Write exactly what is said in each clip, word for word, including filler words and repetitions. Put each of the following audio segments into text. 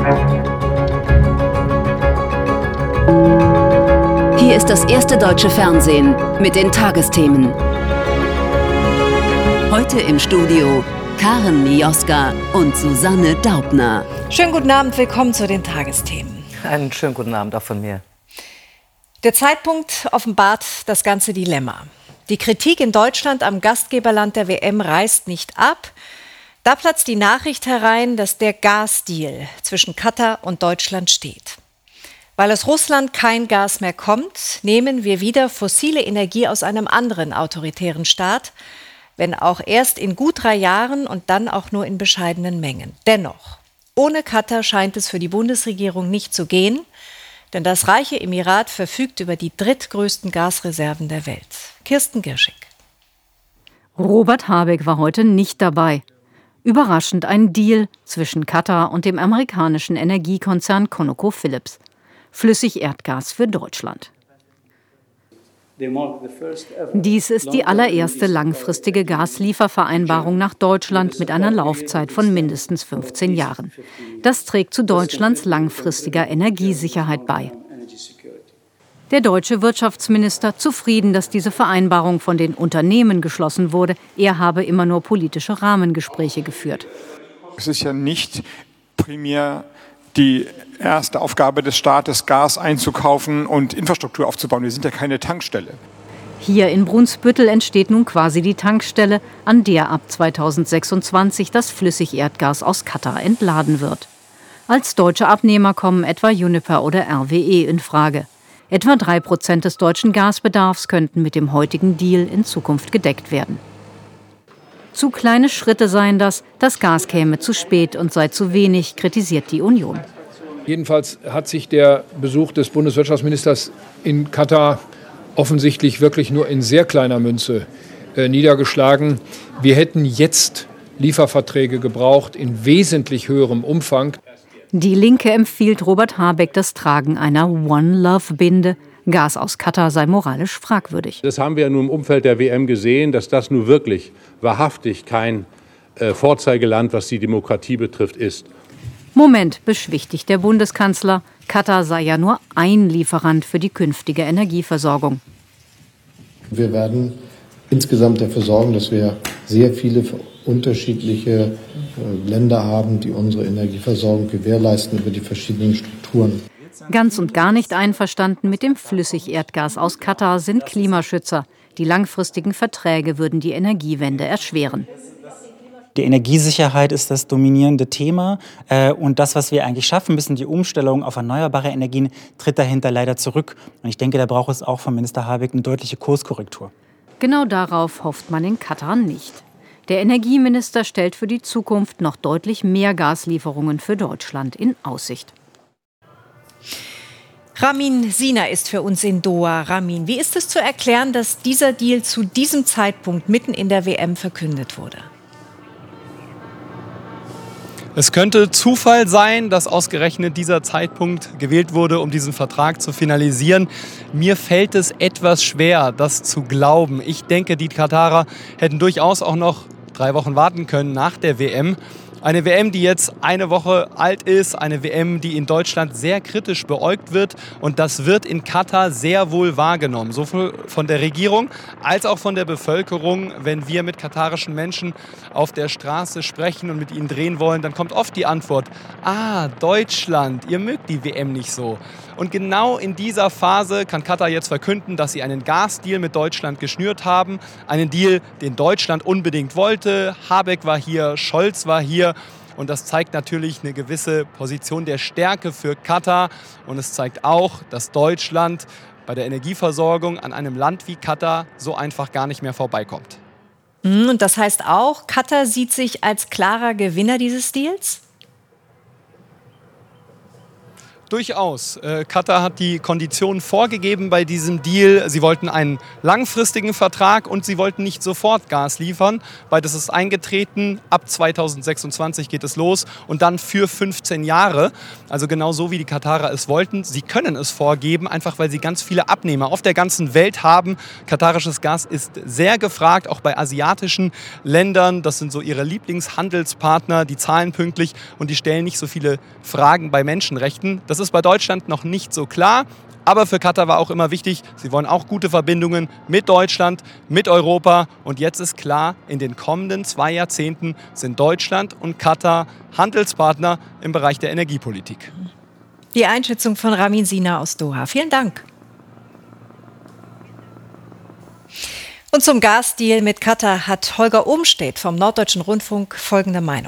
Hier ist das erste deutsche Fernsehen mit den Tagesthemen. Heute im Studio Karen Mioska und Susanne Daubner. Schönen guten Abend, willkommen zu den Tagesthemen. Einen schönen guten Abend auch von mir. Der Zeitpunkt offenbart das ganze Dilemma. Die Kritik in Deutschland am Gastgeberland der W M reißt nicht ab. Da platzt die Nachricht herein, dass der Gasdeal zwischen Katar und Deutschland steht. Weil aus Russland kein Gas mehr kommt, nehmen wir wieder fossile Energie aus einem anderen autoritären Staat, wenn auch erst in gut drei Jahren und dann auch nur in bescheidenen Mengen. Dennoch, ohne Katar scheint es für die Bundesregierung nicht zu gehen, denn das reiche Emirat verfügt über die drittgrößten Gasreserven der Welt. Kirsten Girschig. Robert Habeck war heute nicht dabei. Überraschend ein Deal zwischen Katar und dem amerikanischen Energiekonzern ConocoPhillips. Flüssigerdgas für Deutschland. Dies ist die allererste langfristige Gasliefervereinbarung nach Deutschland mit einer Laufzeit von mindestens fünfzehn Jahren. Das trägt zu Deutschlands langfristiger Energiesicherheit bei. Der deutsche Wirtschaftsminister zufrieden, dass diese Vereinbarung von den Unternehmen geschlossen wurde. Er habe immer nur politische Rahmengespräche geführt. Es ist ja nicht primär die erste Aufgabe des Staates, Gas einzukaufen und Infrastruktur aufzubauen. Wir sind ja keine Tankstelle. Hier in Brunsbüttel entsteht nun quasi die Tankstelle, an der ab zweitausendsechsundzwanzig das Flüssigerdgas aus Katar entladen wird. Als deutsche Abnehmer kommen etwa Uniper oder R W E in Frage. Etwa drei Prozent des deutschen Gasbedarfs könnten mit dem heutigen Deal in Zukunft gedeckt werden. Zu kleine Schritte seien das, das Gas käme zu spät und sei zu wenig, kritisiert die Union. Jedenfalls hat sich der Besuch des Bundeswirtschaftsministers in Katar offensichtlich wirklich nur in sehr kleiner Münze äh, niedergeschlagen. Wir hätten jetzt Lieferverträge gebraucht in wesentlich höherem Umfang. Die Linke empfiehlt Robert Habeck das Tragen einer One-Love-Binde. Gas aus Katar sei moralisch fragwürdig. Das haben wir ja nun im Umfeld der W M gesehen, dass das nun wirklich wahrhaftig kein äh, Vorzeigeland, was die Demokratie betrifft, ist. Moment, beschwichtigt der Bundeskanzler. Katar sei ja nur ein Lieferant für die künftige Energieversorgung. Wir werden insgesamt dafür sorgen, dass wir sehr viele unterschiedliche äh, Länder haben, die unsere Energieversorgung gewährleisten über die verschiedenen Strukturen. Ganz und gar nicht einverstanden mit dem Flüssigerdgas aus Katar sind Klimaschützer. Die langfristigen Verträge würden die Energiewende erschweren. Die Energiesicherheit ist das dominierende Thema. Und das, was wir eigentlich schaffen müssen, die Umstellung auf erneuerbare Energien, tritt dahinter leider zurück. Und ich denke, da braucht es auch von Minister Habeck eine deutliche Kurskorrektur. Genau darauf hofft man in Katar nicht. Der Energieminister stellt für die Zukunft noch deutlich mehr Gaslieferungen für Deutschland in Aussicht. Ramin Sina ist für uns in Doha. Ramin, wie ist es zu erklären, dass dieser Deal zu diesem Zeitpunkt mitten in der W M verkündet wurde? Es könnte Zufall sein, dass ausgerechnet dieser Zeitpunkt gewählt wurde, um diesen Vertrag zu finalisieren. Mir fällt es etwas schwer, das zu glauben. Ich denke, die Katarer hätten durchaus auch noch drei Wochen warten können nach der W M. Eine W M, die jetzt eine Woche alt ist, eine W M, die in Deutschland sehr kritisch beäugt wird. Und das wird in Katar sehr wohl wahrgenommen, sowohl von der Regierung als auch von der Bevölkerung. Wenn wir mit katarischen Menschen auf der Straße sprechen und mit ihnen drehen wollen, dann kommt oft die Antwort, ah, Deutschland, ihr mögt die W M nicht so. Und genau in dieser Phase kann Katar jetzt verkünden, dass sie einen Gasdeal mit Deutschland geschnürt haben. Einen Deal, den Deutschland unbedingt wollte. Habeck war hier, Scholz war hier. Und das zeigt natürlich eine gewisse Position der Stärke für Katar. Und es zeigt auch, dass Deutschland bei der Energieversorgung an einem Land wie Katar so einfach gar nicht mehr vorbeikommt. Und das heißt auch, Katar sieht sich als klarer Gewinner dieses Deals? Durchaus. Äh, Katar hat die Konditionen vorgegeben bei diesem Deal. Sie wollten einen langfristigen Vertrag und sie wollten nicht sofort Gas liefern. Beides ist eingetreten. Ab zweitausendsechsundzwanzig geht es los und dann für fünfzehn Jahre. Also genau so, wie die Katarer es wollten. Sie können es vorgeben, einfach weil sie ganz viele Abnehmer auf der ganzen Welt haben. Katarisches Gas ist sehr gefragt, auch bei asiatischen Ländern. Das sind so ihre Lieblingshandelspartner. Die zahlen pünktlich und die stellen nicht so viele Fragen bei Menschenrechten. Das ist bei Deutschland noch nicht so klar. Aber für Katar war auch immer wichtig, sie wollen auch gute Verbindungen mit Deutschland, mit Europa. Und jetzt ist klar, in den kommenden zwei Jahrzehnten sind Deutschland und Katar Handelspartner im Bereich der Energiepolitik. Die Einschätzung von Ramin Sina aus Doha. Vielen Dank. Und zum Gasdeal mit Katar hat Holger Umstedt vom Norddeutschen Rundfunk folgende Meinung.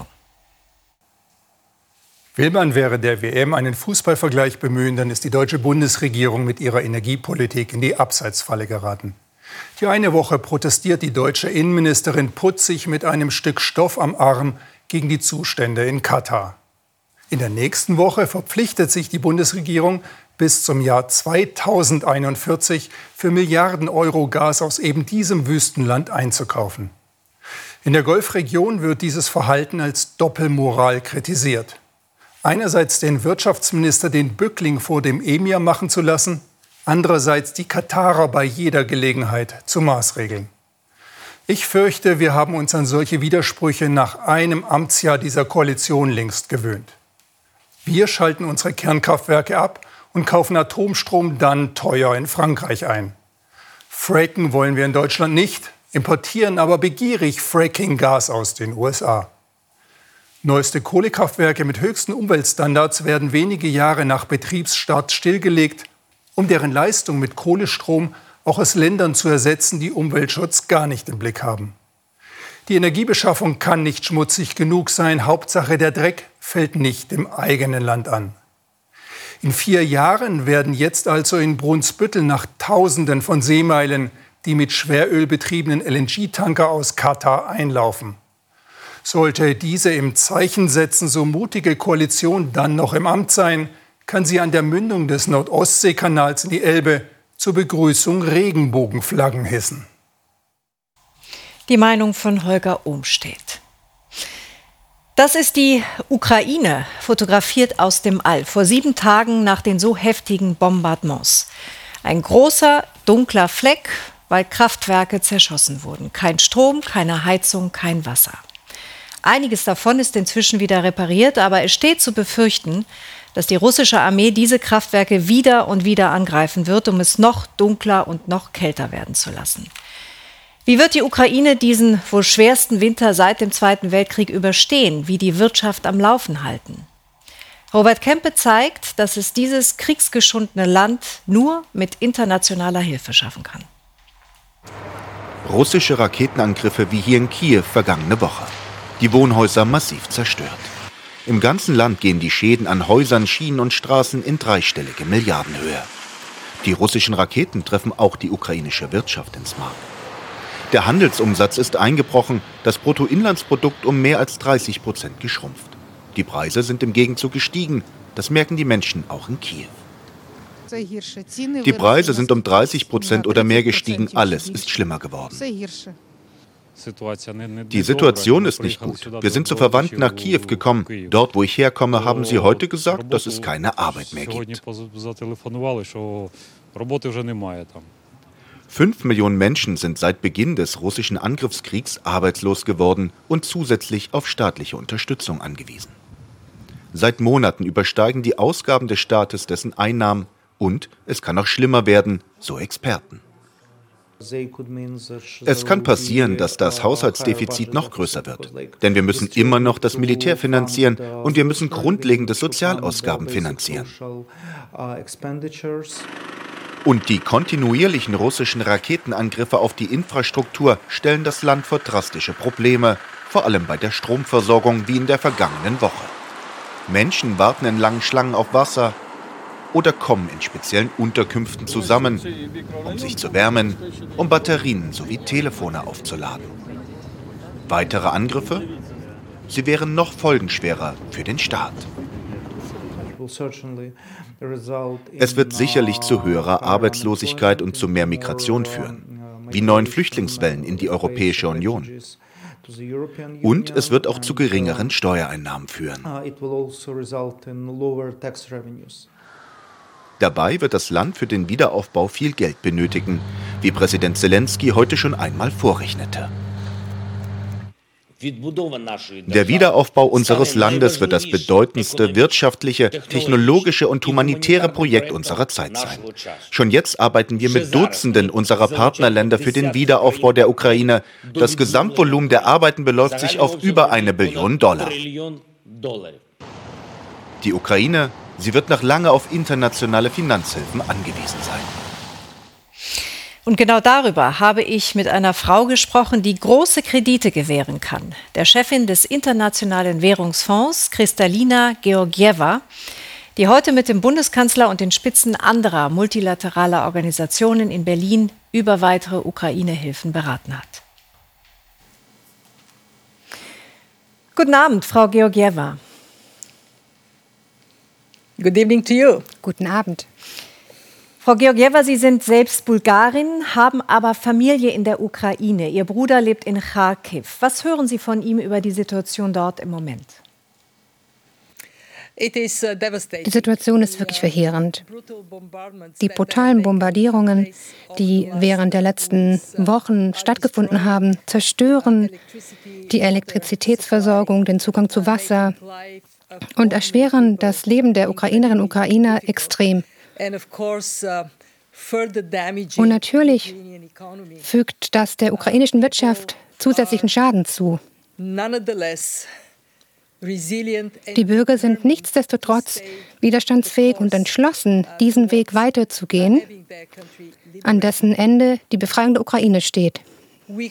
Will man während der W M einen Fußballvergleich bemühen, dann ist die deutsche Bundesregierung mit ihrer Energiepolitik in die Abseitsfalle geraten. Die eine Woche protestiert die deutsche Innenministerin putzig mit einem Stück Stoff am Arm gegen die Zustände in Katar. In der nächsten Woche verpflichtet sich die Bundesregierung, bis zum Jahr zweitausendeinundvierzig für Milliarden Euro Gas aus eben diesem Wüstenland einzukaufen. In der Golfregion wird dieses Verhalten als Doppelmoral kritisiert. Einerseits den Wirtschaftsminister den Bückling vor dem Emir machen zu lassen, andererseits die Katarer bei jeder Gelegenheit zu maßregeln. Ich fürchte, wir haben uns an solche Widersprüche nach einem Amtsjahr dieser Koalition längst gewöhnt. Wir schalten unsere Kernkraftwerke ab und kaufen Atomstrom dann teuer in Frankreich ein. Fracken wollen wir in Deutschland nicht, importieren aber begierig Fracking-Gas aus den U S A. Neueste Kohlekraftwerke mit höchsten Umweltstandards werden wenige Jahre nach Betriebsstart stillgelegt, um deren Leistung mit Kohlestrom auch aus Ländern zu ersetzen, die Umweltschutz gar nicht im Blick haben. Die Energiebeschaffung kann nicht schmutzig genug sein. Hauptsache, der Dreck fällt nicht im eigenen Land an. In vier Jahren werden jetzt also in Brunsbüttel nach Tausenden von Seemeilen die mit Schweröl betriebenen L N G-Tanker aus Katar einlaufen. Sollte diese im Zeichen setzen, so mutige Koalition dann noch im Amt sein, kann sie an der Mündung des Nordostseekanals in die Elbe zur Begrüßung Regenbogenflaggen hissen. Die Meinung von Holger Umstedt. Das ist die Ukraine, fotografiert aus dem All, vor sieben Tagen nach den so heftigen Bombardements. Ein großer, dunkler Fleck, weil Kraftwerke zerschossen wurden. Kein Strom, keine Heizung, kein Wasser. Einiges davon ist inzwischen wieder repariert, aber es steht zu befürchten, dass die russische Armee diese Kraftwerke wieder und wieder angreifen wird, um es noch dunkler und noch kälter werden zu lassen. Wie wird die Ukraine diesen wohl schwersten Winter seit dem Zweiten Weltkrieg überstehen? Wie die Wirtschaft am Laufen halten? Robert Kempe zeigt, dass es dieses kriegsgeschundene Land nur mit internationaler Hilfe schaffen kann. Russische Raketenangriffe wie hier in Kiew vergangene Woche. Die Wohnhäuser massiv zerstört. Im ganzen Land gehen die Schäden an Häusern, Schienen und Straßen in dreistellige Milliardenhöhe. Die russischen Raketen treffen auch die ukrainische Wirtschaft ins Mark. Der Handelsumsatz ist eingebrochen, das Bruttoinlandsprodukt um mehr als dreißig Prozent geschrumpft. Die Preise sind im Gegenzug gestiegen, das merken die Menschen auch in Kiew. Die Preise sind um dreißig Prozent oder mehr gestiegen, alles ist schlimmer geworden. Die Situation ist nicht gut. Wir sind zu Verwandten nach Kiew gekommen. Dort, wo ich herkomme, haben sie heute gesagt, dass es keine Arbeit mehr gibt. Fünf Millionen Menschen sind seit Beginn des russischen Angriffskriegs arbeitslos geworden und zusätzlich auf staatliche Unterstützung angewiesen. Seit Monaten übersteigen die Ausgaben des Staates dessen Einnahmen und es kann noch schlimmer werden, so Experten. Es kann passieren, dass das Haushaltsdefizit noch größer wird. Denn wir müssen immer noch das Militär finanzieren und wir müssen grundlegende Sozialausgaben finanzieren. Und die kontinuierlichen russischen Raketenangriffe auf die Infrastruktur stellen das Land vor drastische Probleme, vor allem bei der Stromversorgung wie in der vergangenen Woche. Menschen warten in langen Schlangen auf Wasser oder kommen in speziellen Unterkünften zusammen, um sich zu wärmen, um Batterien sowie Telefone aufzuladen. Weitere Angriffe? Sie wären noch folgenschwerer für den Staat. Es wird sicherlich zu höherer Arbeitslosigkeit und zu mehr Migration führen, wie neuen Flüchtlingswellen in die Europäische Union. Und es wird auch zu geringeren Steuereinnahmen führen. Dabei wird das Land für den Wiederaufbau viel Geld benötigen, wie Präsident Zelensky heute schon einmal vorrechnete. Der Wiederaufbau unseres Landes wird das bedeutendste wirtschaftliche, technologische und humanitäre Projekt unserer Zeit sein. Schon jetzt arbeiten wir mit Dutzenden unserer Partnerländer für den Wiederaufbau der Ukraine. Das Gesamtvolumen der Arbeiten beläuft sich auf über eine Billion Dollar. Die Ukraine, sie wird noch lange auf internationale Finanzhilfen angewiesen sein. Und genau darüber habe ich mit einer Frau gesprochen, die große Kredite gewähren kann. Der Chefin des Internationalen Währungsfonds, Kristalina Georgieva, die heute mit dem Bundeskanzler und den Spitzen anderer multilateraler Organisationen in Berlin über weitere Ukraine-Hilfen beraten hat. Guten Abend, Frau Georgieva. Good evening to you. Guten Abend. Frau Georgieva, Sie sind selbst Bulgarin, haben aber Familie in der Ukraine. Ihr Bruder lebt in Charkiw. Was hören Sie von ihm über die Situation dort im Moment? Die Situation ist wirklich verheerend. Die brutalen Bombardierungen, die während der letzten Wochen stattgefunden haben, zerstören die Elektrizitätsversorgung, den Zugang zu Wasser und erschweren das Leben der Ukrainerinnen und Ukrainer extrem. Und natürlich fügt das der ukrainischen Wirtschaft zusätzlichen Schaden zu. Die Bürger sind nichtsdestotrotz widerstandsfähig und entschlossen, diesen Weg weiterzugehen, an dessen Ende die Befreiung der Ukraine steht. Wir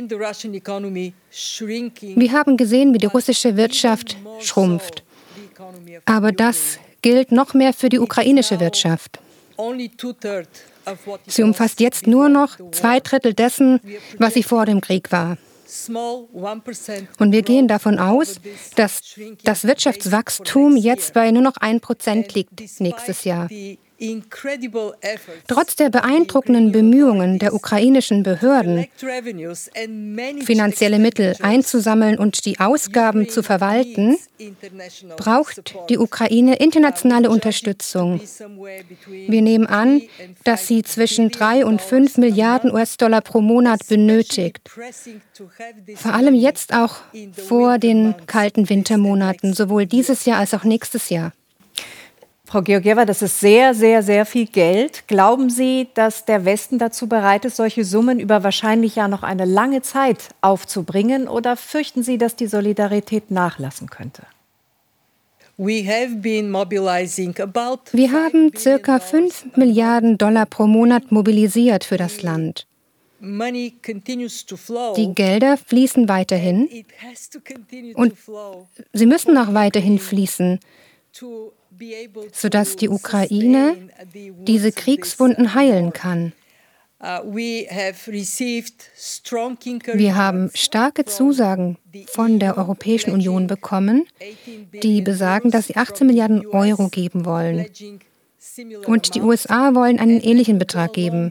haben gesehen, wie die russische Wirtschaft schrumpft. Aber das gilt noch mehr für die ukrainische Wirtschaft. Sie umfasst jetzt nur noch zwei Drittel dessen, was sie vor dem Krieg war. Und wir gehen davon aus, dass das Wirtschaftswachstum jetzt bei nur noch ein Prozent liegt nächstes Jahr. Trotz der beeindruckenden Bemühungen der ukrainischen Behörden, finanzielle Mittel einzusammeln und die Ausgaben zu verwalten, braucht die Ukraine internationale Unterstützung. Wir nehmen an, dass sie zwischen drei und fünf Milliarden U S-Dollar pro Monat benötigt. Vor allem jetzt auch vor den kalten Wintermonaten, sowohl dieses Jahr als auch nächstes Jahr. Frau Georgieva, das ist sehr, sehr, sehr viel Geld. Glauben Sie, dass der Westen dazu bereit ist, solche Summen über wahrscheinlich ja noch eine lange Zeit aufzubringen? Oder fürchten Sie, dass die Solidarität nachlassen könnte? Wir haben circa fünf Milliarden Dollar pro Monat mobilisiert für das Land. Die Gelder fließen weiterhin und sie müssen auch weiterhin fließen, sodass die Ukraine diese Kriegswunden heilen kann. Wir haben starke Zusagen von der Europäischen Union bekommen, die besagen, dass sie achtzehn Milliarden Euro geben wollen. Und die U S A wollen einen ähnlichen Betrag geben.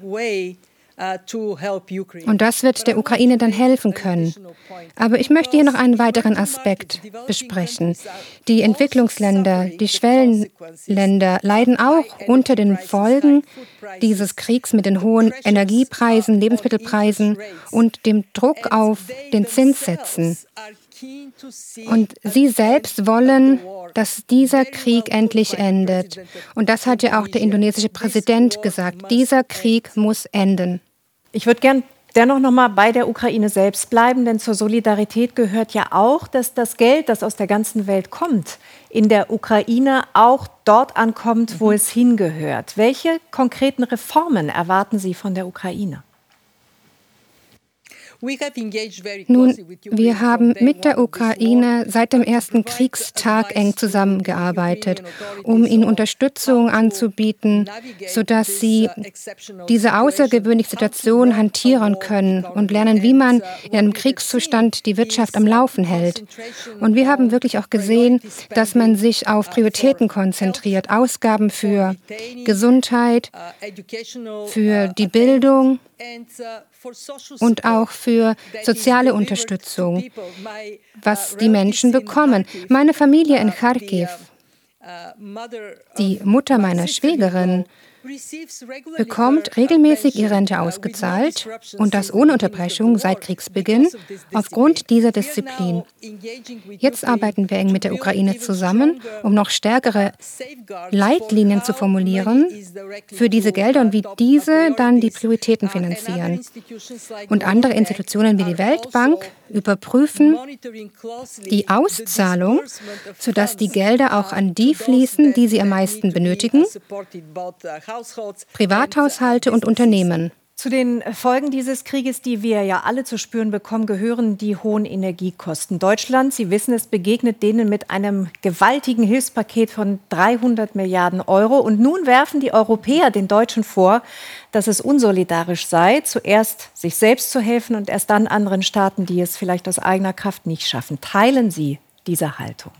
Und das wird der Ukraine dann helfen können. Aber ich möchte hier noch einen weiteren Aspekt besprechen. Die Entwicklungsländer, die Schwellenländer leiden auch unter den Folgen dieses Kriegs mit den hohen Energiepreisen, Lebensmittelpreisen und dem Druck auf den Zinssätzen. Und sie selbst wollen, dass dieser Krieg endlich endet. Und das hat ja auch der indonesische Präsident gesagt. Dieser Krieg muss enden. Ich würde gern dennoch noch mal bei der Ukraine selbst bleiben, denn zur Solidarität gehört ja auch, dass das Geld, das aus der ganzen Welt kommt, in der Ukraine auch dort ankommt, wo es hingehört. Welche konkreten Reformen erwarten Sie von der Ukraine? Nun, wir haben mit der Ukraine seit dem ersten Kriegstag eng zusammengearbeitet, um ihnen Unterstützung anzubieten, sodass sie diese außergewöhnliche Situation hantieren können und lernen, wie man in einem Kriegszustand die Wirtschaft am Laufen hält. Und wir haben wirklich auch gesehen, dass man sich auf Prioritäten konzentriert, Ausgaben für Gesundheit, für die Bildung und auch für soziale Unterstützung, was die Menschen bekommen. Meine Familie in Kharkiv, die Mutter meiner Schwägerin, bekommt regelmäßig ihre Rente ausgezahlt und das ohne Unterbrechung seit Kriegsbeginn aufgrund dieser Disziplin. Jetzt arbeiten wir eng mit der Ukraine zusammen, um noch stärkere Leitlinien zu formulieren für diese Gelder und wie diese dann die Prioritäten finanzieren. Und andere Institutionen wie die Weltbank überprüfen die Auszahlung, sodass die Gelder auch an die fließen, die sie am meisten benötigen, Privathaushalte und Unternehmen. Zu den Folgen dieses Krieges, die wir ja alle zu spüren bekommen, gehören die hohen Energiekosten. Deutschland, Sie wissen es, begegnet denen mit einem gewaltigen Hilfspaket von dreihundert Milliarden Euro. Und nun werfen die Europäer den Deutschen vor, dass es unsolidarisch sei, zuerst sich selbst zu helfen und erst dann anderen Staaten, die es vielleicht aus eigener Kraft nicht schaffen. Teilen Sie diese Haltung?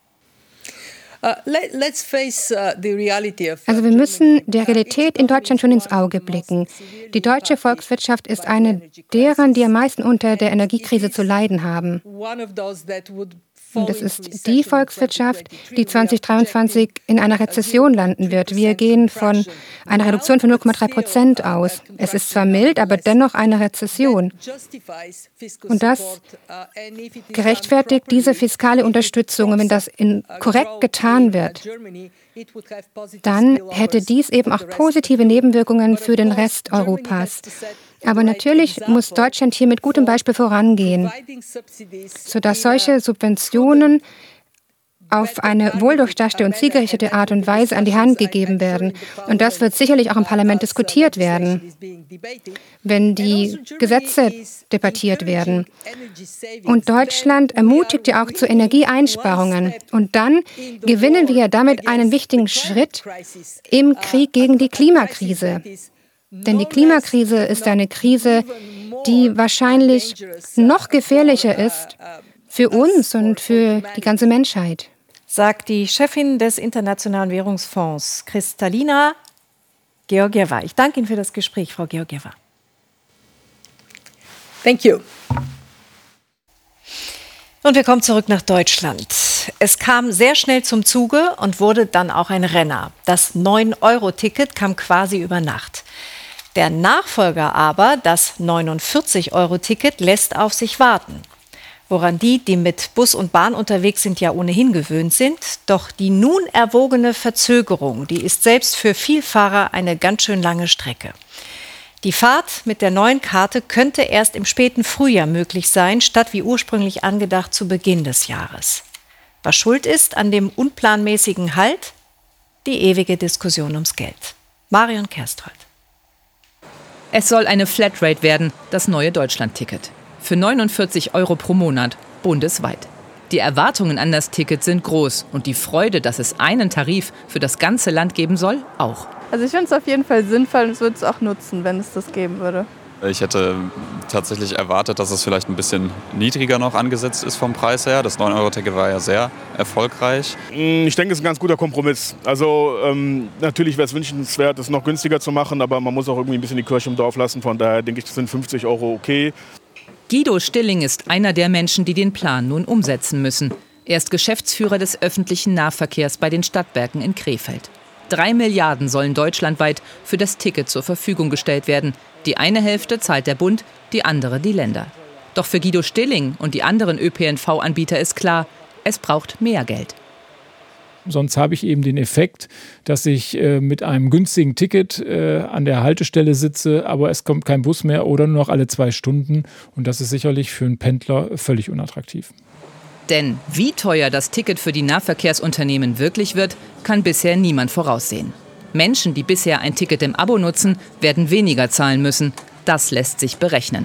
Also wir müssen der Realität in Deutschland schon ins Auge blicken. Die deutsche Volkswirtschaft ist eine deren, die am meisten unter der Energiekrise zu leiden haben. Und es ist die Volkswirtschaft, die zwanzig dreiundzwanzig in einer Rezession landen wird. Wir gehen von einer Reduktion von null Komma drei Prozent aus. Es ist zwar mild, aber dennoch eine Rezession. Und das gerechtfertigt diese fiskale Unterstützung. Und wenn das in korrekt getan wird, dann hätte dies eben auch positive Nebenwirkungen für den Rest Europas. Aber natürlich muss Deutschland hier mit gutem Beispiel vorangehen, sodass solche Subventionen auf eine wohldurchdachte und zielgerichtete Art und Weise an die Hand gegeben werden. Und das wird sicherlich auch im Parlament diskutiert werden, wenn die Gesetze debattiert werden. Und Deutschland ermutigt ja auch zu Energieeinsparungen. Und dann gewinnen wir ja damit einen wichtigen Schritt im Krieg gegen die Klimakrise. Denn die Klimakrise ist eine Krise, die wahrscheinlich noch gefährlicher ist für uns und für die ganze Menschheit. Sagt die Chefin des Internationalen Währungsfonds, Kristalina Georgieva. Ich danke Ihnen für das Gespräch, Frau Georgieva. Thank you. Und wir kommen zurück nach Deutschland. Es kam sehr schnell zum Zuge und wurde dann auch ein Renner. Das neun Euro Ticket kam quasi über Nacht. Der Nachfolger aber, das neunundvierzig Euro Ticket, lässt auf sich warten. Woran die, die mit Bus und Bahn unterwegs sind, ja ohnehin gewöhnt sind. Doch die nun erwogene Verzögerung, die ist selbst für Vielfahrer eine ganz schön lange Strecke. Die Fahrt mit der neuen Karte könnte erst im späten Frühjahr möglich sein, statt wie ursprünglich angedacht zu Beginn des Jahres. Was schuld ist an dem unplanmäßigen Halt? Die ewige Diskussion ums Geld. Marion Kerstrold. Es soll eine Flatrate werden, das neue Deutschland-Ticket. Für neunundvierzig Euro pro Monat, bundesweit. Die Erwartungen an das Ticket sind groß und die Freude, dass es einen Tarif für das ganze Land geben soll, auch. Also ich finde es auf jeden Fall sinnvoll und es würde es auch nutzen, wenn es das geben würde. Ich hätte tatsächlich erwartet, dass es vielleicht ein bisschen niedriger noch angesetzt ist vom Preis her. Das neun Euro Ticket war ja sehr erfolgreich. Ich denke, es ist ein ganz guter Kompromiss. Also ähm, natürlich wäre es wünschenswert, es noch günstiger zu machen, aber man muss auch irgendwie ein bisschen die Kirche im Dorf lassen. Von daher denke ich, das sind fünfzig Euro okay. Guido Stilling ist einer der Menschen, die den Plan nun umsetzen müssen. Er ist Geschäftsführer des öffentlichen Nahverkehrs bei den Stadtwerken in Krefeld. Drei Milliarden sollen deutschlandweit für das Ticket zur Verfügung gestellt werden. Die eine Hälfte zahlt der Bund, die andere die Länder. Doch für Guido Stilling und die anderen Ö P N V-Anbieter ist klar, es braucht mehr Geld. Sonst habe ich eben den Effekt, dass ich äh, mit einem günstigen Ticket äh, an der Haltestelle sitze, aber es kommt kein Bus mehr oder nur noch alle zwei Stunden. Und das ist sicherlich für einen Pendler völlig unattraktiv. Denn wie teuer das Ticket für die Nahverkehrsunternehmen wirklich wird, kann bisher niemand voraussehen. Menschen, die bisher ein Ticket im Abo nutzen, werden weniger zahlen müssen. Das lässt sich berechnen.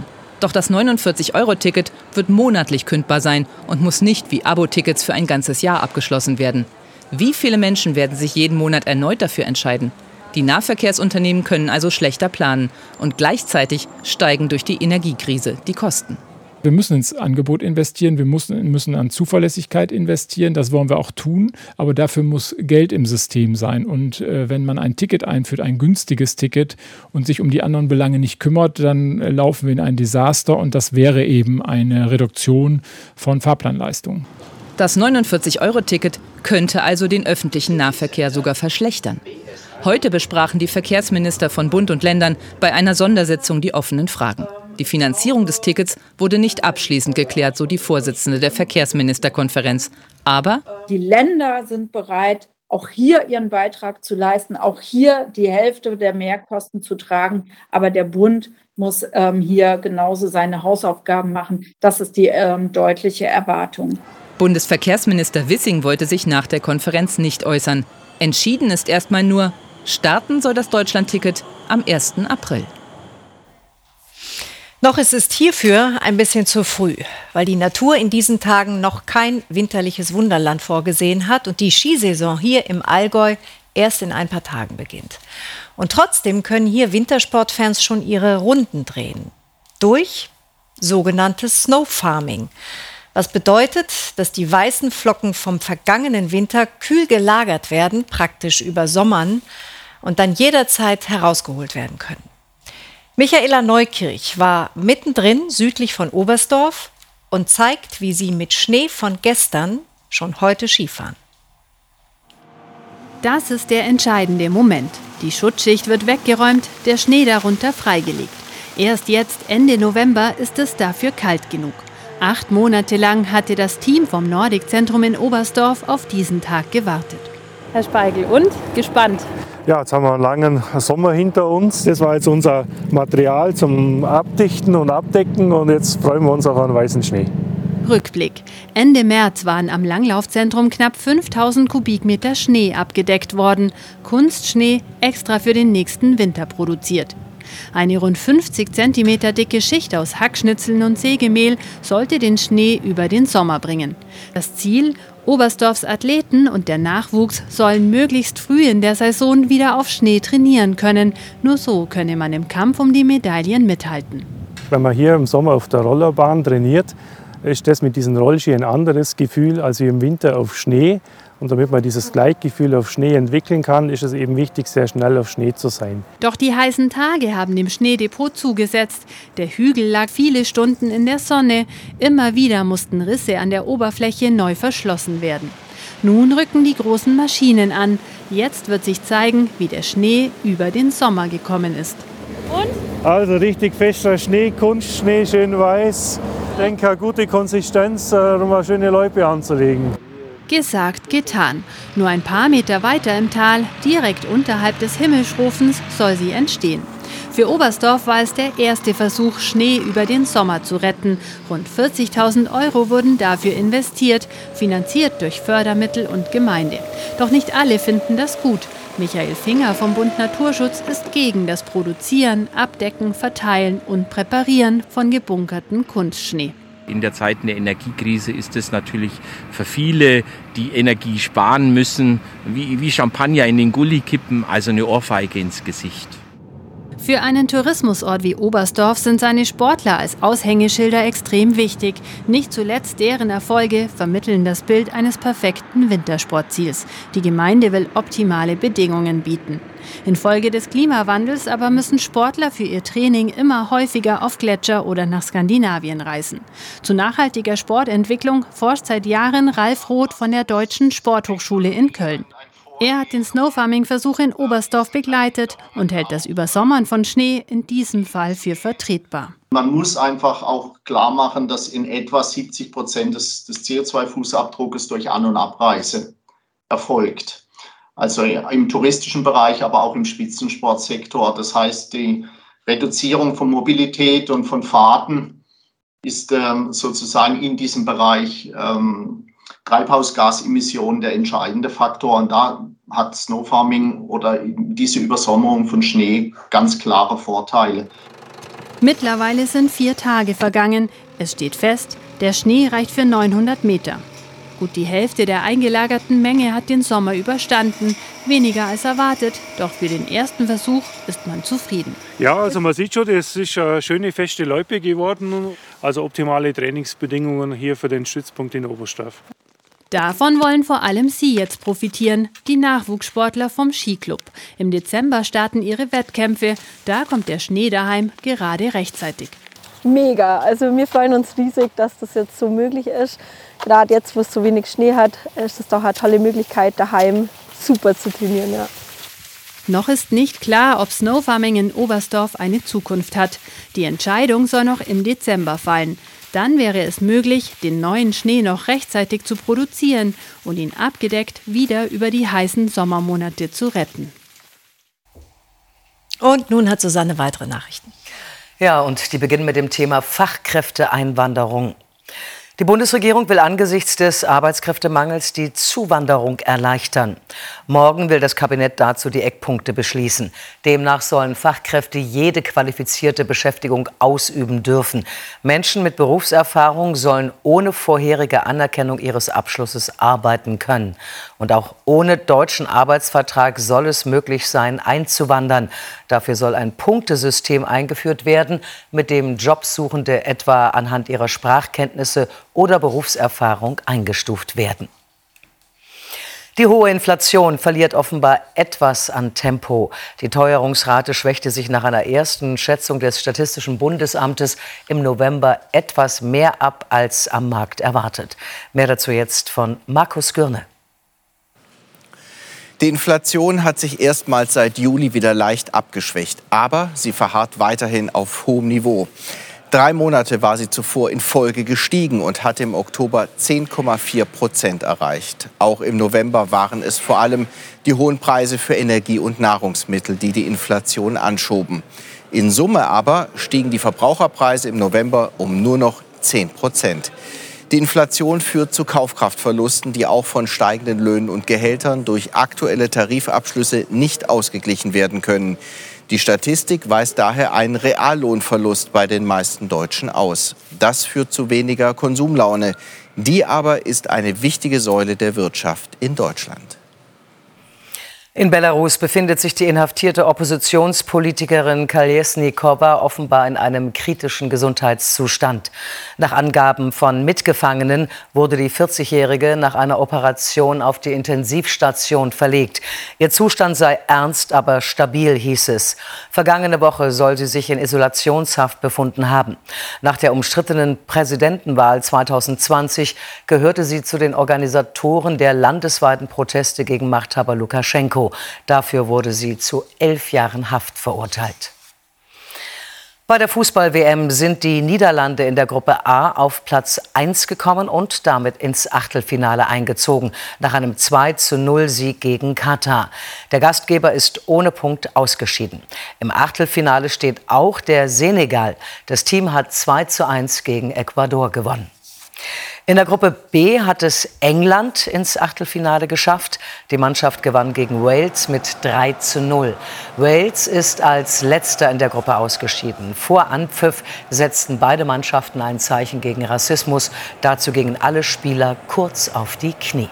Doch das neunundvierzig Euro Ticket wird monatlich kündbar sein und muss nicht wie Abo-Tickets für ein ganzes Jahr abgeschlossen werden. Wie viele Menschen werden sich jeden Monat erneut dafür entscheiden? Die Nahverkehrsunternehmen können also schlechter planen und gleichzeitig steigen durch die Energiekrise die Kosten. Wir müssen ins Angebot investieren, wir müssen, müssen an Zuverlässigkeit investieren, das wollen wir auch tun, aber dafür muss Geld im System sein. Und äh, wenn man ein Ticket einführt, ein günstiges Ticket und sich um die anderen Belange nicht kümmert, dann äh, laufen wir in ein Desaster und das wäre eben eine Reduktion von Fahrplanleistungen. Das neunundvierzig Euro Ticket könnte also den öffentlichen Nahverkehr sogar verschlechtern. Heute besprachen die Verkehrsminister von Bund und Ländern bei einer Sondersitzung die offenen Fragen. Die Finanzierung des Tickets wurde nicht abschließend geklärt, so die Vorsitzende der Verkehrsministerkonferenz. Aber die Länder sind bereit, auch hier ihren Beitrag zu leisten, auch hier die Hälfte der Mehrkosten zu tragen. Aber der Bund muss ähm, hier genauso seine Hausaufgaben machen. Das ist die ähm, deutliche Erwartung. Bundesverkehrsminister Wissing wollte sich nach der Konferenz nicht äußern. Entschieden ist erstmal nur, starten soll das Deutschlandticket am ersten April. Noch ist es hierfür ein bisschen zu früh, weil die Natur in diesen Tagen noch kein winterliches Wunderland vorgesehen hat und die Skisaison hier im Allgäu erst in ein paar Tagen beginnt. Und trotzdem können hier Wintersportfans schon ihre Runden drehen. Durch sogenanntes Snowfarming. Was bedeutet, dass die weißen Flocken vom vergangenen Winter kühl gelagert werden, praktisch übersommern und dann jederzeit herausgeholt werden können. Michaela Neukirch war mittendrin südlich von Oberstdorf und zeigt, wie sie mit Schnee von gestern schon heute Skifahren. Das ist der entscheidende Moment. Die Schutzschicht wird weggeräumt, der Schnee darunter freigelegt. Erst jetzt, Ende November, ist es dafür kalt genug. Acht Monate lang hatte das Team vom Nordic-Zentrum in Oberstdorf auf diesen Tag gewartet. Herr Speigel, und? Gespannt? Ja, jetzt haben wir einen langen Sommer hinter uns. Das war jetzt unser Material zum Abdichten und Abdecken und jetzt freuen wir uns auf einen weißen Schnee. Rückblick. Ende März waren am Langlaufzentrum knapp fünftausend Kubikmeter Schnee abgedeckt worden. Kunstschnee extra für den nächsten Winter produziert. Eine rund fünfzig Zentimeter dicke Schicht aus Hackschnitzeln und Sägemehl sollte den Schnee über den Sommer bringen. Das Ziel: Oberstdorfs Athleten und der Nachwuchs sollen möglichst früh in der Saison wieder auf Schnee trainieren können. Nur so könne man im Kampf um die Medaillen mithalten. Wenn man hier im Sommer auf der Rollerbahn trainiert, ist das mit diesen Rollski ein anderes Gefühl als im Winter auf Schnee. Und damit man dieses Gleichgefühl auf Schnee entwickeln kann, ist es eben wichtig, sehr schnell auf Schnee zu sein. Doch die heißen Tage haben dem Schneedepot zugesetzt. Der Hügel lag viele Stunden in der Sonne. Immer wieder mussten Risse an der Oberfläche neu verschlossen werden. Nun rücken die großen Maschinen an. Jetzt wird sich zeigen, wie der Schnee über den Sommer gekommen ist. Und? Also richtig fester Schnee, Kunstschnee, schön weiß. Ich denke, eine gute Konsistenz, um eine schöne Loipe anzulegen. Gesagt, getan. Nur ein paar Meter weiter im Tal, direkt unterhalb des Himmelschrofens, soll sie entstehen. Für Oberstdorf war es der erste Versuch, Schnee über den Sommer zu retten. Rund vierzigtausend Euro wurden dafür investiert, finanziert durch Fördermittel und Gemeinde. Doch nicht alle finden das gut. Michael Finger vom Bund Naturschutz ist gegen das Produzieren, Abdecken, Verteilen und Präparieren von gebunkerten Kunstschnee. In der Zeit der Energiekrise ist es natürlich für viele, die Energie sparen müssen, wie, wie Champagner in den Gully kippen, also eine Ohrfeige ins Gesicht. Für einen Tourismusort wie Oberstdorf sind seine Sportler als Aushängeschilder extrem wichtig. Nicht zuletzt deren Erfolge vermitteln das Bild eines perfekten Wintersportziels. Die Gemeinde will optimale Bedingungen bieten. Infolge des Klimawandels aber müssen Sportler für ihr Training immer häufiger auf Gletscher oder nach Skandinavien reisen. Zu nachhaltiger Sportentwicklung forscht seit Jahren Ralf Roth von der Deutschen Sporthochschule in Köln. Er hat den Snowfarming-Versuch in Oberstdorf begleitet und hält das Übersommern von Schnee in diesem Fall für vertretbar. Man muss einfach auch klar machen, dass in etwa siebzig Prozent des, des C O zwei Fußabdrucks durch An- und Abreise erfolgt. Also im touristischen Bereich, aber auch im Spitzensportsektor. Das heißt, die Reduzierung von Mobilität und von Fahrten ist ähm, sozusagen in diesem Bereich ähm, Treibhausgasemissionen der entscheidende Faktor. Und da hat Snowfarming oder diese Übersommerung von Schnee ganz klare Vorteile. Mittlerweile sind vier Tage vergangen. Es steht fest, der Schnee reicht für neunhundert Meter. Gut die Hälfte der eingelagerten Menge hat den Sommer überstanden. Weniger als erwartet, doch für den ersten Versuch ist man zufrieden. Ja, also man sieht schon, das ist eine schöne feste Loipe geworden. Also optimale Trainingsbedingungen hier für den Stützpunkt in Oberstdorf. Davon wollen vor allem Sie jetzt profitieren, die Nachwuchssportler vom Skiclub. Im Dezember starten ihre Wettkämpfe. Da kommt der Schnee daheim gerade rechtzeitig. Mega, also wir freuen uns riesig, dass das jetzt so möglich ist. Gerade jetzt, wo es so wenig Schnee hat, ist es doch eine tolle Möglichkeit, daheim super zu trainieren. Ja. Noch ist nicht klar, ob Snowfarming in Oberstdorf eine Zukunft hat. Die Entscheidung soll noch im Dezember fallen. Dann wäre es möglich, den neuen Schnee noch rechtzeitig zu produzieren und ihn abgedeckt wieder über die heißen Sommermonate zu retten. Und nun hat Susanne weitere Nachrichten. Ja, und die beginnen mit dem Thema Fachkräfteeinwanderung. Die Bundesregierung will angesichts des Arbeitskräftemangels die Zuwanderung erleichtern. Morgen will das Kabinett dazu die Eckpunkte beschließen. Demnach sollen Fachkräfte jede qualifizierte Beschäftigung ausüben dürfen. Menschen mit Berufserfahrung sollen ohne vorherige Anerkennung ihres Abschlusses arbeiten können. Und auch ohne deutschen Arbeitsvertrag soll es möglich sein, einzuwandern. Dafür soll ein Punktesystem eingeführt werden, mit dem Jobsuchende etwa anhand ihrer Sprachkenntnisse oder Berufserfahrung eingestuft werden. Die hohe Inflation verliert offenbar etwas an Tempo. Die Teuerungsrate schwächte sich nach einer ersten Schätzung des Statistischen Bundesamtes im November etwas mehr ab als am Markt erwartet. Mehr dazu jetzt von Markus Gürne. Die Inflation hat sich erstmals seit Juli wieder leicht abgeschwächt, aber sie verharrt weiterhin auf hohem Niveau. Drei Monate war sie zuvor in Folge gestiegen und hatte im Oktober zehn Komma vier Prozent erreicht. Auch im November waren es vor allem die hohen Preise für Energie und Nahrungsmittel, die die Inflation anschoben. In Summe aber stiegen die Verbraucherpreise im November um nur noch zehn Prozent. Die Inflation führt zu Kaufkraftverlusten, die auch von steigenden Löhnen und Gehältern durch aktuelle Tarifabschlüsse nicht ausgeglichen werden können. Die Statistik weist daher einen Reallohnverlust bei den meisten Deutschen aus. Das führt zu weniger Konsumlaune. Die aber ist eine wichtige Säule der Wirtschaft in Deutschland. In Belarus befindet sich die inhaftierte Oppositionspolitikerin Kolesnikova offenbar in einem kritischen Gesundheitszustand. Nach Angaben von Mitgefangenen wurde die vierzigjährige nach einer Operation auf die Intensivstation verlegt. Ihr Zustand sei ernst, aber stabil, hieß es. Vergangene Woche soll sie sich in Isolationshaft befunden haben. Nach der umstrittenen Präsidentenwahl zweitausendzwanzig gehörte sie zu den Organisatoren der landesweiten Proteste gegen Machthaber Lukaschenko. Dafür wurde sie zu elf Jahren Haft verurteilt. Bei der Fußball-W M sind die Niederlande in der Gruppe A auf Platz eins gekommen und damit ins Achtelfinale eingezogen, nach einem zwei zu null Sieg gegen Katar. Der Gastgeber ist ohne Punkt ausgeschieden. Im Achtelfinale steht auch der Senegal. Das Team hat zwei zu eins gegen Ecuador gewonnen. In der Gruppe B hat es England ins Achtelfinale geschafft. Die Mannschaft gewann gegen Wales mit drei zu null. Wales ist als Letzter in der Gruppe ausgeschieden. Vor Anpfiff setzten beide Mannschaften ein Zeichen gegen Rassismus. Dazu gingen alle Spieler kurz auf die Knie.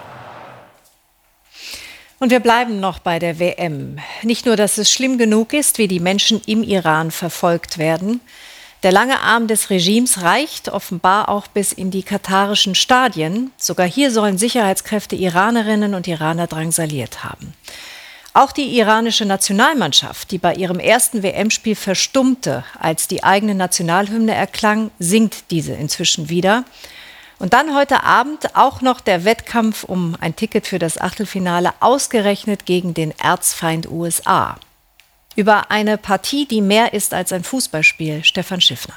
Und wir bleiben noch bei der W M. Nicht nur, dass es schlimm genug ist, wie die Menschen im Iran verfolgt werden. Der lange Arm des Regimes reicht offenbar auch bis in die katarischen Stadien. Sogar hier sollen Sicherheitskräfte Iranerinnen und Iraner drangsaliert haben. Auch die iranische Nationalmannschaft, die bei ihrem ersten W M-Spiel verstummte, als die eigene Nationalhymne erklang, singt diese inzwischen wieder. Und dann heute Abend auch noch der Wettkampf um ein Ticket für das Achtelfinale, ausgerechnet gegen den Erzfeind U S A. Über eine Partie, die mehr ist als ein Fußballspiel. Stefan Schiffner.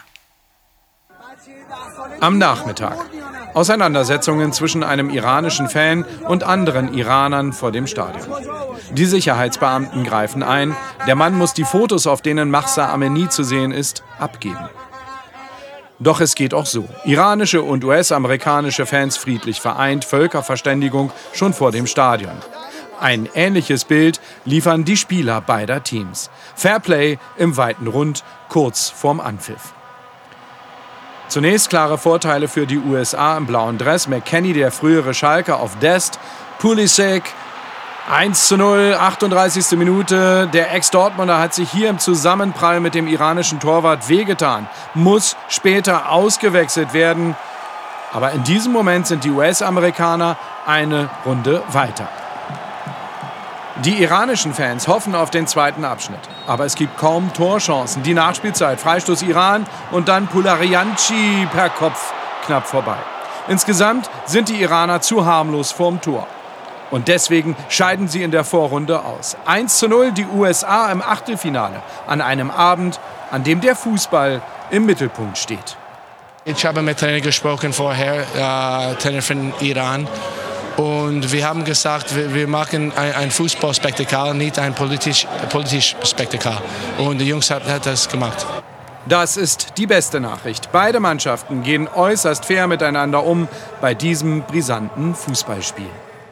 Am Nachmittag. Auseinandersetzungen zwischen einem iranischen Fan und anderen Iranern vor dem Stadion. Die Sicherheitsbeamten greifen ein. Der Mann muss die Fotos, auf denen Mahsa Amini zu sehen ist, abgeben. Doch es geht auch so. Iranische und U S-amerikanische Fans friedlich vereint, Völkerverständigung schon vor dem Stadion. Ein ähnliches Bild liefern die Spieler beider Teams. Fairplay im weiten Rund, kurz vorm Anpfiff. Zunächst klare Vorteile für die U S A im blauen Dress. McKennie, der frühere Schalker, auf Dest. Pulisic, eins zu null, achtunddreißigste Minute. Der Ex-Dortmunder hat sich hier im Zusammenprall mit dem iranischen Torwart wehgetan. Muss später ausgewechselt werden. Aber in diesem Moment sind die U S-Amerikaner eine Runde weiter. Die iranischen Fans hoffen auf den zweiten Abschnitt. Aber es gibt kaum Torchancen. Die Nachspielzeit, Freistoß Iran und dann Pularianchi per Kopf knapp vorbei. Insgesamt sind die Iraner zu harmlos vorm Tor. Und deswegen scheiden sie in der Vorrunde aus. eins zu null die U S A im Achtelfinale. An einem Abend, an dem der Fußball im Mittelpunkt steht. Ich habe mit Trainer gesprochen vorher, äh, Trainer von Iran. Und wir haben gesagt, wir, wir machen ein, ein Fußballspektakel, nicht ein politisch, politisch Spektakel. Und die Jungs haben hat das gemacht. Das ist die beste Nachricht. Beide Mannschaften gehen äußerst fair miteinander um bei diesem brisanten Fußballspiel.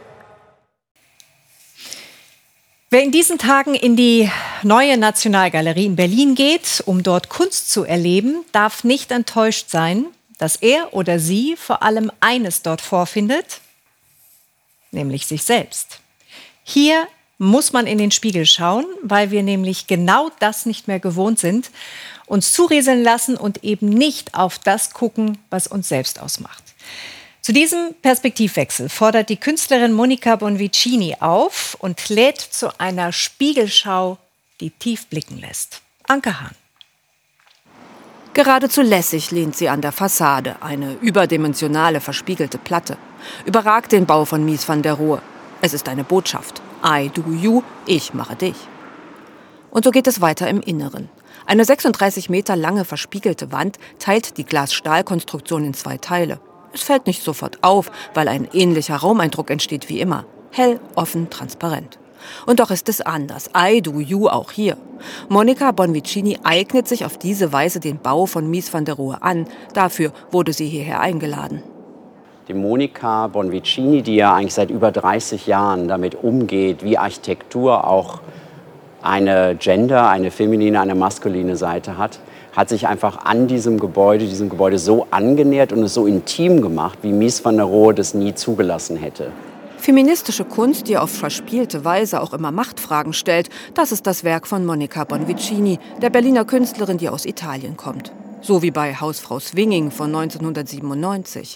Wer in diesen Tagen in die Neue Nationalgalerie in Berlin geht, um dort Kunst zu erleben, darf nicht enttäuscht sein, dass er oder sie vor allem eines dort vorfindet, nämlich sich selbst. Hier muss man in den Spiegel schauen, weil wir nämlich genau das nicht mehr gewohnt sind, uns zurieseln lassen und eben nicht auf das gucken, was uns selbst ausmacht. Zu diesem Perspektivwechsel fordert die Künstlerin Monica Bonvicini auf und lädt zu einer Spiegelschau, die tief blicken lässt. Anke Hahn. Geradezu lässig lehnt sie an der Fassade, eine überdimensionale verspiegelte Platte. Überragt den Bau von Mies van der Rohe. Es ist eine Botschaft. I do you, ich mache dich. Und so geht es weiter im Inneren. Eine sechsunddreißig Meter lange verspiegelte Wand teilt die Glas-Stahl-Konstruktion in zwei Teile. Es fällt nicht sofort auf, weil ein ähnlicher Raumeindruck entsteht wie immer. Hell, offen, transparent. Und doch ist es anders. I do you auch hier. Monica Bonvicini eignet sich auf diese Weise den Bau von Mies van der Rohe an. Dafür wurde sie hierher eingeladen. Die Monica Bonvicini, die ja eigentlich seit über dreißig Jahren damit umgeht, wie Architektur auch eine Gender, eine feminine, eine maskuline Seite hat, hat sich einfach an diesem Gebäude, diesem Gebäude so angenähert und es so intim gemacht, wie Mies van der Rohe das nie zugelassen hätte. Feministische Kunst, die auf verspielte Weise auch immer Machtfragen stellt, das ist das Werk von Monica Bonvicini, der Berliner Künstlerin, die aus Italien kommt. So wie bei Hausfrau Swinging von neunzehnhundertsiebenundneunzig.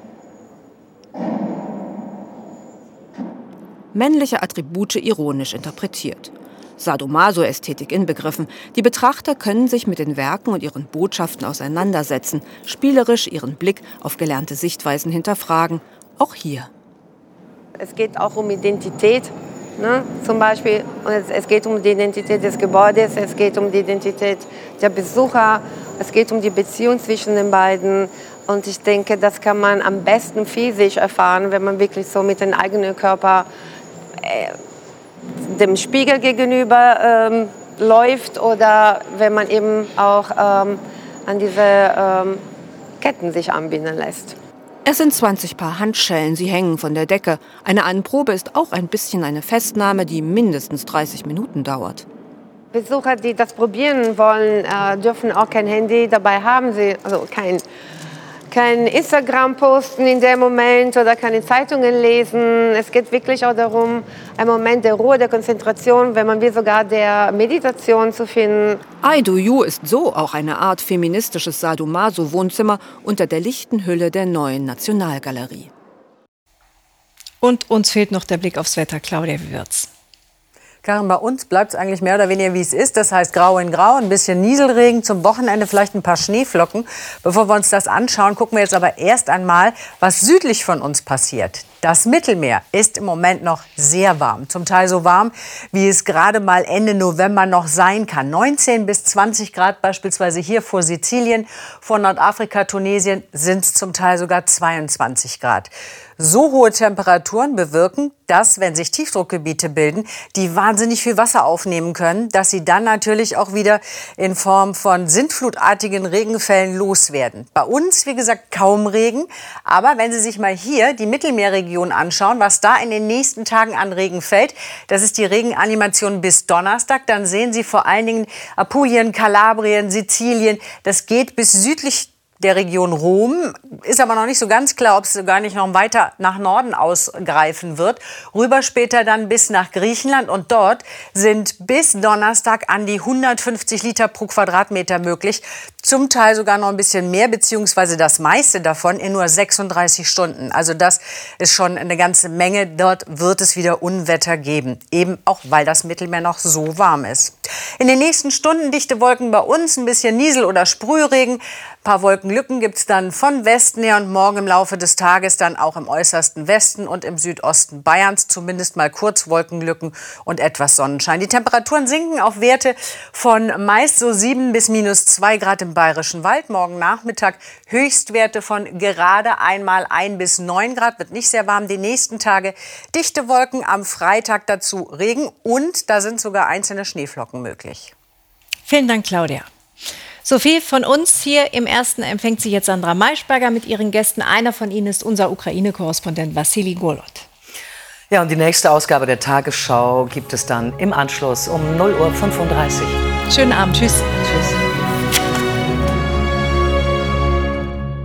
Männliche Attribute ironisch interpretiert. Sadomaso-Ästhetik inbegriffen. Die Betrachter können sich mit den Werken und ihren Botschaften auseinandersetzen, spielerisch ihren Blick auf gelernte Sichtweisen hinterfragen, auch hier. Es geht auch um Identität, ne? Zum Beispiel, es, es geht um die Identität des Gebäudes, es geht um die Identität der Besucher, es geht um die Beziehung zwischen den beiden. Und ich denke, das kann man am besten physisch erfahren, wenn man wirklich so mit dem eigenen Körper äh, dem Spiegel gegenüber ähm, läuft oder wenn man eben auch ähm, an diese ähm, Ketten sich anbinden lässt. Es sind zwanzig Paar Handschellen, sie hängen von der Decke. Eine Anprobe ist auch ein bisschen eine Festnahme, die mindestens dreißig Minuten dauert. Besucher, die das probieren wollen, äh, dürfen auch kein Handy dabei haben, sie, also kein, kein Instagram posten in dem Moment oder keine Zeitungen lesen. Es geht wirklich auch darum, einen Moment der Ruhe, der Konzentration, wenn man will, sogar der Meditation zu finden. I do you ist so auch eine Art feministisches Sadomaso-Wohnzimmer unter der lichten Hülle der Neuen Nationalgalerie. Und uns fehlt noch der Blick aufs Wetter. Claudia, wie wird's? Karin, bei uns bleibt es eigentlich mehr oder weniger, wie es ist. Das heißt grau in grau, ein bisschen Nieselregen, zum Wochenende vielleicht ein paar Schneeflocken. Bevor wir uns das anschauen, gucken wir jetzt aber erst einmal, was südlich von uns passiert. Das Mittelmeer ist im Moment noch sehr warm. Zum Teil so warm, wie es gerade mal Ende November noch sein kann. neunzehn bis zwanzig Grad beispielsweise hier vor Sizilien, vor Nordafrika, Tunesien sind es zum Teil sogar zweiundzwanzig Grad. So hohe Temperaturen bewirken, dass, wenn sich Tiefdruckgebiete bilden, die wahnsinnig viel Wasser aufnehmen können, dass sie dann natürlich auch wieder in Form von sintflutartigen Regenfällen loswerden. Bei uns, wie gesagt, kaum Regen. Aber wenn Sie sich mal hier die Mittelmeerregion Region anschauen, was da in den nächsten Tagen an Regen fällt. Das ist die Regenanimation bis Donnerstag. Dann sehen Sie vor allen Dingen Apulien, Kalabrien, Sizilien. Das geht bis südlich der Region Rom. Ist aber noch nicht so ganz klar, ob es gar nicht noch weiter nach Norden ausgreifen wird. Rüber später dann bis nach Griechenland. Und dort sind bis Donnerstag an die hundertfünfzig Liter pro Quadratmeter möglich. Zum Teil sogar noch ein bisschen mehr, beziehungsweise das meiste davon in nur sechsunddreißig Stunden. Also das ist schon eine ganze Menge. Dort wird es wieder Unwetter geben. Eben auch, weil das Mittelmeer noch so warm ist. In den nächsten Stunden dichte Wolken bei uns, ein bisschen Niesel- oder Sprühregen. Ein paar Wolkenlücken gibt es dann von Westen her und morgen im Laufe des Tages dann auch im äußersten Westen und im Südosten Bayerns. Zumindest mal kurz Wolkenlücken und etwas Sonnenschein. Die Temperaturen sinken auf Werte von meist so sieben bis minus zwei Grad im Bayerischen Wald. Morgen Nachmittag Höchstwerte von gerade einmal ein bis neun Grad. Wird nicht sehr warm. Die nächsten Tage dichte Wolken, am Freitag dazu Regen und da sind sogar einzelne Schneeflocken möglich. Vielen Dank, Claudia. So viel von uns hier im Ersten empfängt Sie jetzt Sandra Maischberger mit ihren Gästen. Einer von ihnen ist unser Ukraine-Korrespondent Wassili Golod. Ja, und die nächste Ausgabe der Tagesschau gibt es dann im Anschluss um null Uhr fünfunddreißig. Schönen Abend. Tschüss. Tschüss.